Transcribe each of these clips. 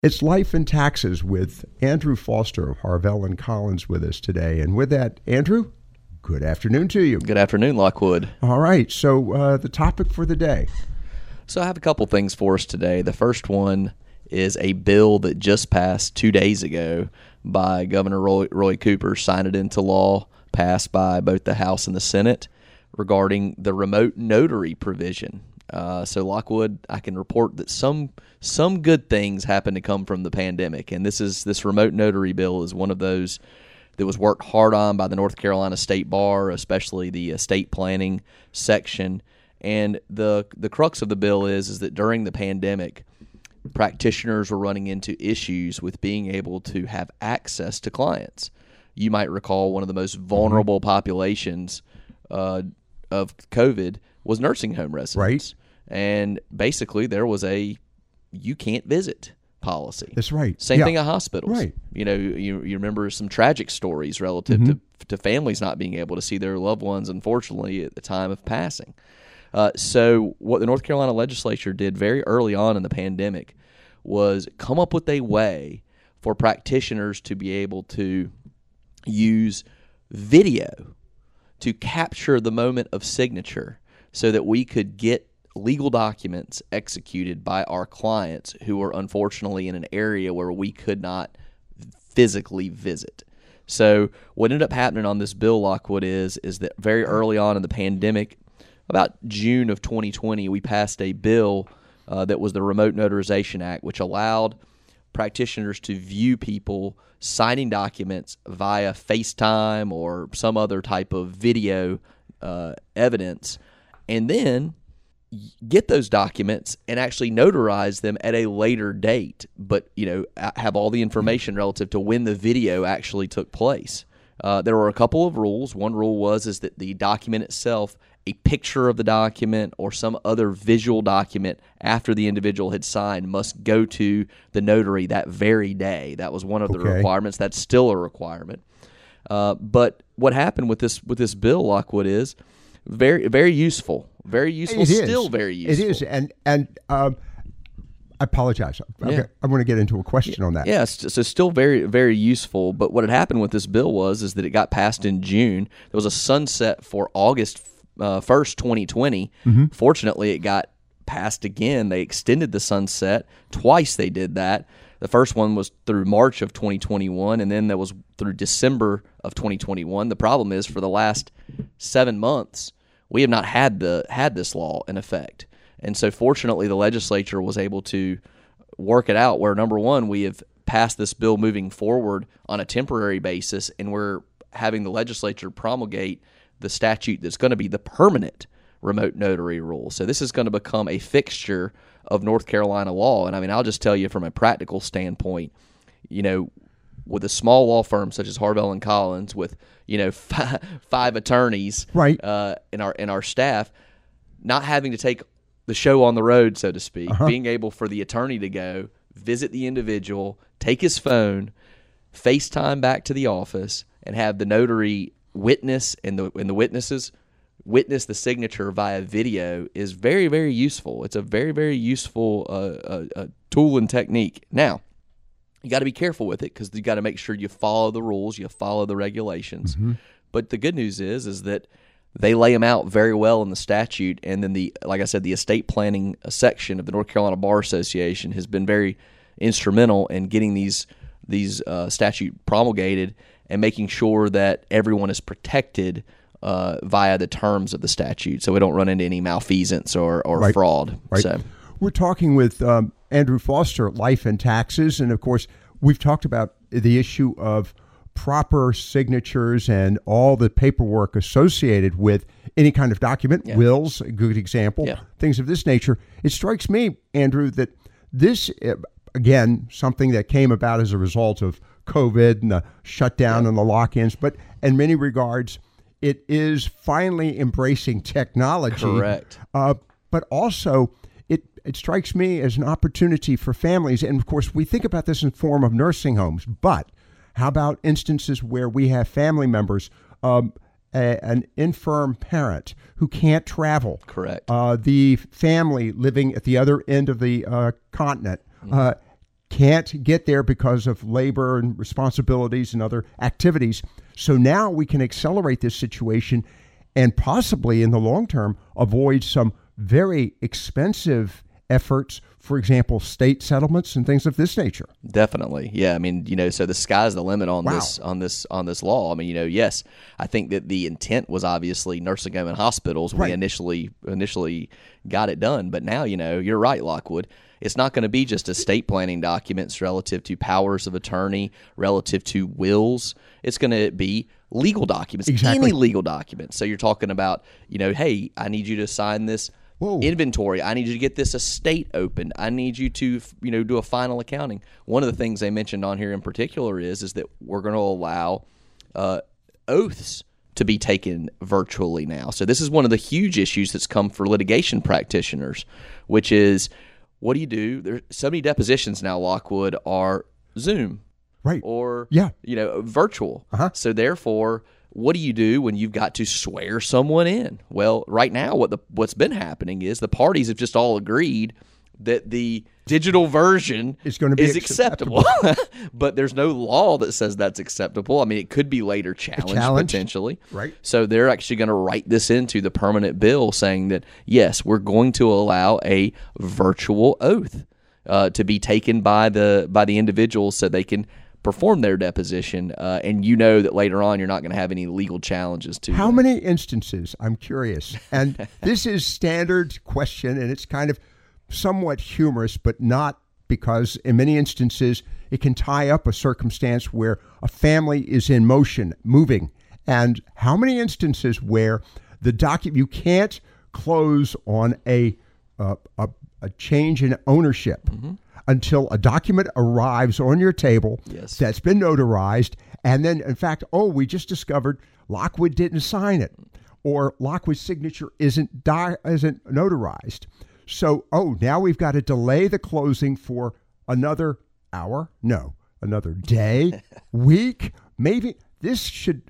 It's Life and Taxes with Andrew Foster of Harvell and Collins with us today. And with that, Andrew, good afternoon to you. Good afternoon, Lockwood. All right, so the topic for the day. So I have a couple things for us today. The first one is a bill that just passed 2 days ago by Governor Roy Cooper, signed it into law, passed by both the House and the Senate, regarding the remote notary provision. So Lockwood, I can report that some good things happen to come from the pandemic, and this remote notary bill is one of those that was worked hard on by the North Carolina State Bar, especially the estate planning section. And the crux of the bill is that during the pandemic, practitioners were running into issues with being able to have access to clients. You might recall one of the most vulnerable populations of COVID was nursing home residents. Right. And basically there was a you can't visit policy. That's right. Same thing at hospitals. Right. You know, you remember some tragic stories relative to families not being able to see their loved ones, unfortunately, at the time of passing. So what the North Carolina legislature did very early on in the pandemic was come up with a way for practitioners to be able to use video to capture the moment of signature so that we could get legal documents executed by our clients who were unfortunately in an area where we could not physically visit. So what ended up happening on this bill, Lockwood, is that very early on in the pandemic, about June of 2020, we passed a bill that was the Remote Notarization Act, which allowed practitioners to view people signing documents via FaceTime or some other type of video evidence, and then get those documents and actually notarize them at a later date, but have all the information relative to when the video actually took place. There were a couple of rules. One rule was that the document itself, a picture of the document or some other visual document after the individual had signed, must go to the notary that very day. That was one of the requirements. That's still a requirement. But what happened with this bill, Lockwood, is very, very useful. Very useful. Still very useful. It is, and I apologize. Okay. I'm going to get into a question on that. Yes, so still very, very useful. But what had happened with this bill was that it got passed in June. There was a sunset for August 1st, 2020. Fortunately, it got passed again. They extended the sunset. Twice they did that. The first one was through March of 2021, and then that was through December of 2021. The problem is for the last 7 months, we have not had this law in effect. And so fortunately, the legislature was able to work it out where, number one, we have passed this bill moving forward on a temporary basis, and we're having the legislature promulgate the statute that's going to be the permanent remote notary rule. So this is going to become a fixture of North Carolina law. And I mean, I'll just tell you from a practical standpoint, with a small law firm such as Harvell and Collins, with five attorneys, right, in our staff, not having to take the show on the road, so to speak, being able for the attorney to go visit the individual, take his phone, FaceTime back to the office, and have the notary witness and the witnesses witness the signature via video is very, very useful. It's a very, very useful tool and technique. Now, you got to be careful with it because you got to make sure you follow the rules, you follow the regulations. But the good news is that they lay them out very well in the statute, and then like I said, the estate planning section of the North Carolina Bar Association has been very instrumental in getting these statute promulgated and making sure that everyone is protected via the terms of the statute, so we don't run into any malfeasance or fraud. Right. So we're talking with Andrew Foster, Life and Taxes, and of course, we've talked about the issue of proper signatures and all the paperwork associated with any kind of document, wills, a good example, things of this nature. It strikes me, Andrew, that this, again, something that came about as a result of COVID and the shutdown and the lock-ins, but in many regards, it is finally embracing technology. Correct. But also, it strikes me as an opportunity for families. And, of course, we think about this in form of nursing homes. But how about instances where we have family members, an infirm parent who can't travel? Correct. The family living at the other end of the continent. can't get there because of labor and responsibilities and other activities. So now we can accelerate this situation and possibly in the long term avoid some very expensive efforts, for example, state settlements and things of this nature. Definitely. Yeah. I mean, so the sky's the limit on this law. I mean, yes, I think that the intent was obviously nursing home and hospitals when we initially got it done. But now, you're right, Lockwood. It's not going to be just estate planning documents relative to powers of attorney, relative to wills. It's going to be legal documents, any legal documents. So you're talking about, hey, I need you to sign this inventory. I need you to get this estate opened. I need you to, do a final accounting. One of the things they mentioned on here in particular is that we're going to allow oaths to be taken virtually now. So this is one of the huge issues that's come for litigation practitioners, which is, what do you do? There's so many depositions now, Lockwood, are Zoom, right? Or virtual. So therefore, what do you do when you've got to swear someone in? Well, right now, what's been happening is the parties have just all agreed that the digital version is acceptable. But there's no law that says that's acceptable. I mean, it could be later challenged potentially. Right. So they're actually going to write this into the permanent bill saying that, yes, we're going to allow a virtual oath to be taken by the individuals so they can perform their deposition, and that later on you're not going to have any legal challenges to How many instances, I'm curious, and this is standard question, and it's kind of somewhat humorous, but not, because in many instances it can tie up a circumstance where a family is in motion, moving. And how many instances where the document, you can't close on a change in ownership until a document arrives on your table that's been notarized, and then, in fact, we just discovered Lockwood didn't sign it, or Lockwood's signature isn't notarized. So, now we've got to delay the closing for another hour? No, another day, week, maybe. This should,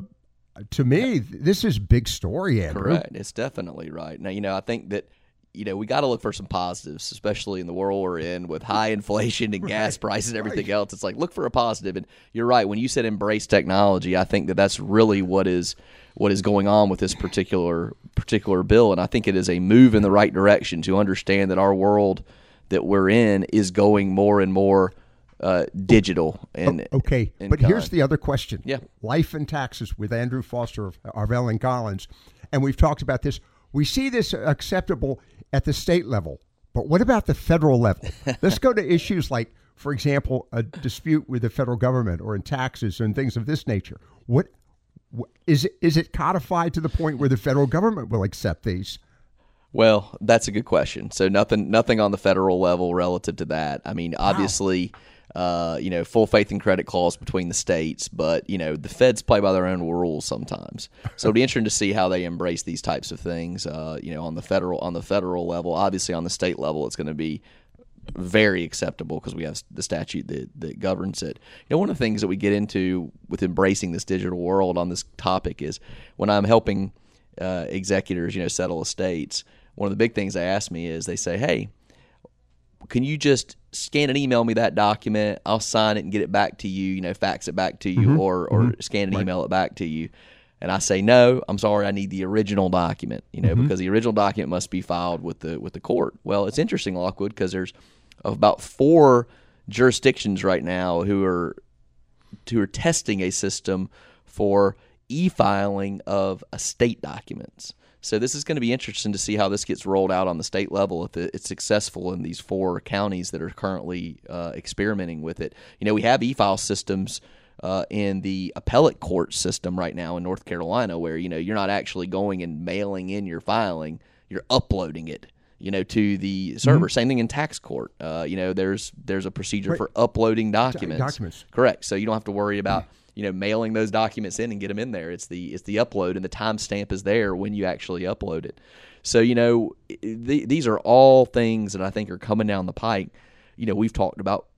to me, this is big story, Andrew. Correct. It's definitely right. Now, I think that, we got to look for some positives, especially in the world we're in with high inflation and gas prices and everything else. It's like, look for a positive. And you're right. When you said embrace technology, I think that that's really what is going on with this particular bill. And I think it is a move in the right direction to understand that our world that we're in is going more and more digital. Okay, but here's the other question. Yeah. Life and Taxes with Andrew Foster of Arvell & Collins. And we've talked about this. We see this acceptable at the state level, but what about the federal level? Let's go to issues like, for example, a dispute with the federal government or in taxes and things of this nature. What is it codified to the point where the federal government will accept these? Well, that's a good question. So nothing on the federal level relative to that. I mean, obviously, full faith and credit clause between the states, but the feds play by their own rules sometimes. So it'll be interesting to see how they embrace these types of things. On the federal level. Obviously, on the state level, it's going to be very acceptable because we have the statute that governs it. One of the things that we get into with embracing this digital world on this topic is when I'm helping executors, settle estates. One of the big things they ask me is they say, "Hey, can you just scan and email me that document? I'll sign it and get it back to you, fax it back to you, or scan and email it back to you." And I say, "No, I'm sorry, I need the original document, because the original document must be filed with the court." Well, it's interesting, Lockwood, because there's about 4 jurisdictions right now who are testing a system for e-filing of estate documents. So this is going to be interesting to see how this gets rolled out on the state level if it's successful in these 4 counties that are currently experimenting with it. We have e-file systems in the appellate court system right now in North Carolina where, you're not actually going and mailing in your filing, you're uploading it, to the server. Same thing in tax court. There's a procedure for uploading documents. Correct. So you don't have to worry about mailing those documents in and get them in there. It's the upload, and the timestamp is there when you actually upload it. So, these are all things that I think are coming down the pike. We've talked about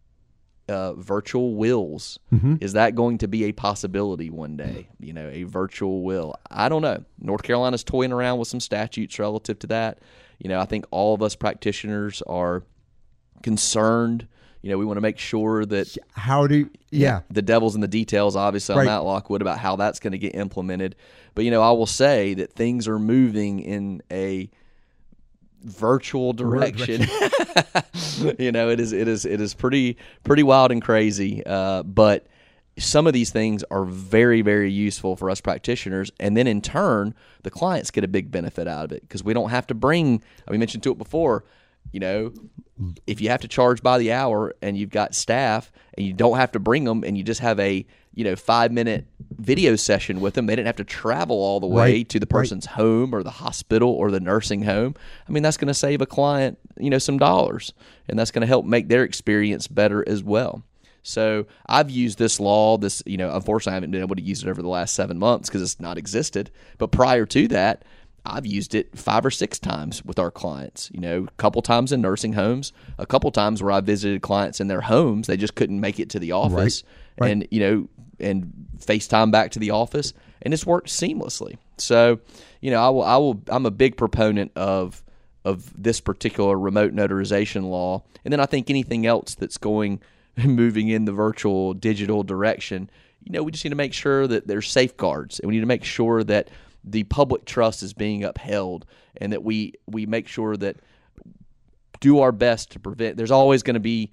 virtual wills. Is that going to be a possibility one day? A virtual will? I don't know. North Carolina's toying around with some statutes relative to that. I think all of us practitioners are concerned we want to make sure that the devil's in the details, obviously, on that, Lockwood, about how that's going to get implemented. But, I will say that things are moving in a virtual direction. It is pretty wild and crazy. But some of these things are very, very useful for us practitioners, and then in turn, the clients get a big benefit out of it because we don't have to bring. We mentioned to it before. If you have to charge by the hour and you've got staff and you don't have to bring them and you just have a 5-minute video session with them, they didn't have to travel all the way to the person's home or the hospital or the nursing home. That's going to save a client some dollars, and that's going to help make their experience better as well. So I've used this law. Unfortunately, I haven't been able to use it over the last 7 months because it's not existed. But prior to that, I've used it 5 or 6 times with our clients, a couple times in nursing homes, a couple times where I visited clients in their homes. They just couldn't make it to the office and FaceTime back to the office, and it's worked seamlessly. So, I'm a big proponent of this particular remote notarization law. And then I think anything else that's moving in the virtual digital direction, we just need to make sure that there's safeguards, and we need to make sure that the public trust is being upheld, and that we make sure that do our best to prevent. There's always going to be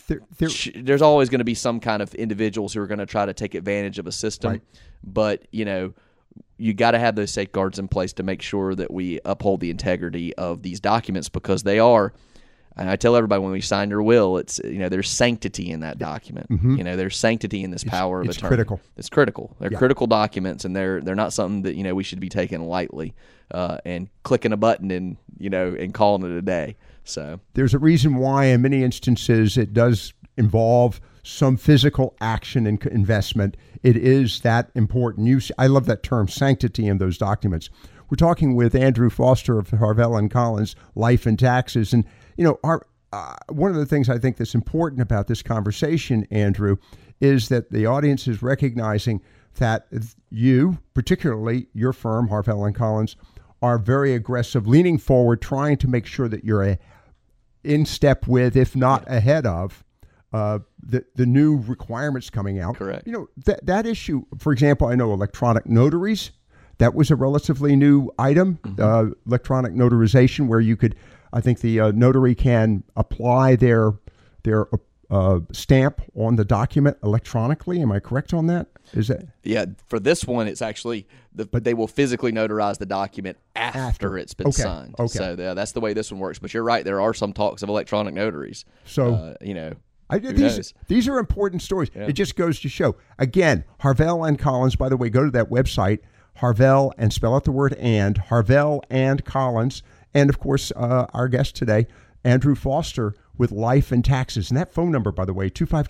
some kind of individuals who are going to try to take advantage of a system, but you got to have those safeguards in place to make sure that we uphold the integrity of these documents, because they are. And I tell everybody, when we sign your will, it's there's sanctity in that document. Mm-hmm. There's sanctity in this power of attorney. It's critical. It's critical. They're critical documents, and they're not something that we should be taking lightly and clicking a button and calling it a day. So there's a reason why, in many instances, it does involve some physical action and investment. It is that important. I love that term, sanctity, in those documents. We're talking with Andrew Foster of Harvell and Collins Life and Taxes, and one of the things I think that's important about this conversation, Andrew, is that the audience is recognizing that you, particularly your firm, Harvell and Collins, are very aggressive, leaning forward, trying to make sure that you're in step with, if not ahead of, the new requirements coming out. Correct. That issue, for example, I know electronic notaries, that was a relatively new item, electronic notarization, where you could, I think the notary can apply their stamp on the document electronically. Am I correct on that? Is that? Yeah, for this one, it's actually, but they will physically notarize the document after it's been signed. Okay. So that's the way this one works. But you're right, there are some talks of electronic notaries. So, these are important stories. Yeah. It just goes to show. Again, Harvell and Collins, by the way, go to that website, Harvell, and spell out the word and, Harvell and Collins. And, of course, our guest today, Andrew Foster with Life and Taxes. And that phone number, by the way,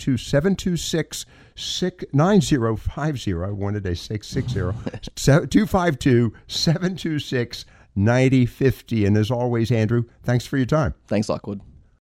252-726-9050. I wanted to say 660. 252-726-9050. And as always, Andrew, thanks for your time. Thanks, Lockwood.